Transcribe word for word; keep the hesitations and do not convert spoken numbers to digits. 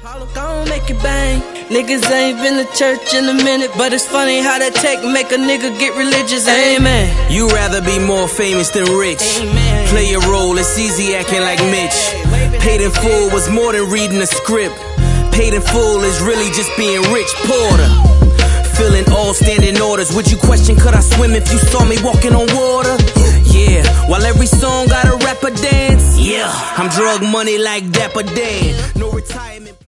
Gon' make it bang. Niggas ain't been to church in a minute, but it's funny how that tech make a nigga get religious. Amen. You rather be more famous than rich. Amen. Play a role, it's easy acting like Mitch. Paid in full was more than reading a script. Paid in full is really just being Rich Porter. Filling all standing orders. Would you question could I swim if you saw me walking on water? Yeah, while every song got a rapper dance. Yeah, I'm drug money like Dapper Dan. No retirement.